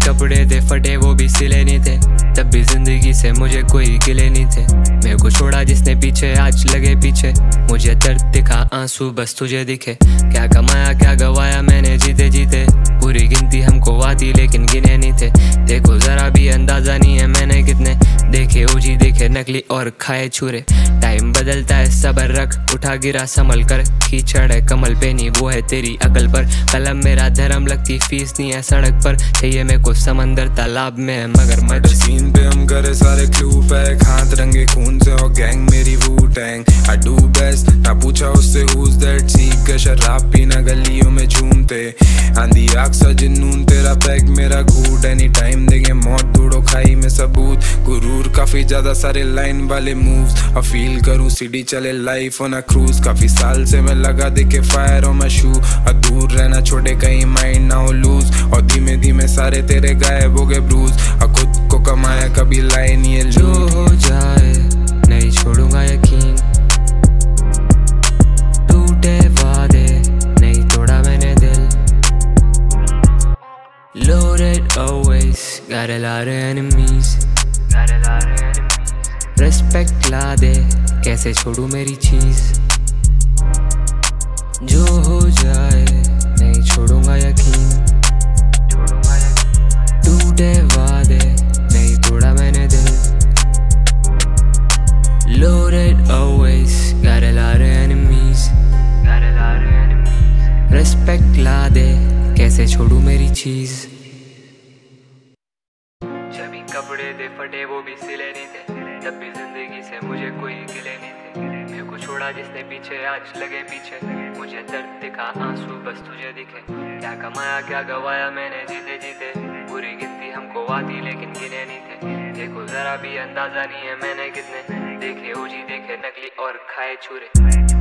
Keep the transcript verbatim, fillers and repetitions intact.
कपड़े थे फटे वो भी सिले नहीं थे, तब भी जिंदगी से मुझे कोई गिले नहीं थे। मेरे को छोड़ा जिसने पीछे आज लगे पीछे, मुझे दर्द दिखा आंसू बस तुझे दिखे। क्या कमाया क्या गवाया मैंने जीते जीते, पूरी गिनती हमको आती लेकिन गिने नहीं थे। देखो जरा भी अंदाजा नहीं है मैंने कितने देखे ओजी देखे नकली और खाए छुरे। टाइम बदलता है सबर रख, उठा गिरा संभल कर, कीचड़ है कमल पे नहीं वो है तेरी अकल पर। कलम मेरा धर्म लगती फीस नहीं है सड़क पर, चाहिए मेरे को समंदर तालाब में है मगर मच। सीन पे हम करे सारे क्लू पैक, हाथ रंगे खून से और गैंग मेरी Wu Tang. I do best ना पूछा उससे हुज दैट, सीख के शराब पीना गलियों में झूमते। आंधी आग सा जुनून तेरा पैक मेरा घूट, एनी टाइम देंगे मौत ढूंढो खाई में सबूत। गुरूर काफी ज्यादा सारे लाइन वाले मूव्स, और फील करूं सीडी चले लाइफ ऑन अ क्रूज। काफी साल से मैं लगा देखे फायर ऑन माय शू, और दूर रहना छोटे कहीं माइंड ना हो लूज। और धीमे धीमे सारे तेरे गायब हो गए ब्रूज, और खुद को कमाया कभी लाइन ये जो हो जाए नहीं छोड़ूंगा यकीन, टूटे वादे नहीं तोड़ा मैंने दिल। Loaded always, got a lot of enemies, got a lot of enemies. Respect ला दे कैसे छोड़ू मेरी चीज, जो हो जाए नहीं छोड़ूंगा यकीन, टूटे वादे नहीं तोड़ा मैंने दिल। Loaded always, got a lot of enemies, got a lot of enemies. Respect ला दे कैसे छोड़ू मेरी चीज। जभी कपड़े थे फटे वो भी सिले नहीं थे, तब भी जिंदगी से मुझे कोई गिले नहीं थे। मेरे को छोड़ा जिसने पीछे आज लगे पीछे, मुझे दर्द दिखा आंसू बस तुझे दिखे। क्या कमाया क्या गवाया मैंने जीते जीते, पूरी गिनती हमको आती लेकिन गिने नहीं थे। देखो जरा भी अंदाजा नहीं है मैंने कितने देखे ओजी देखे नकली और खाए छुरे।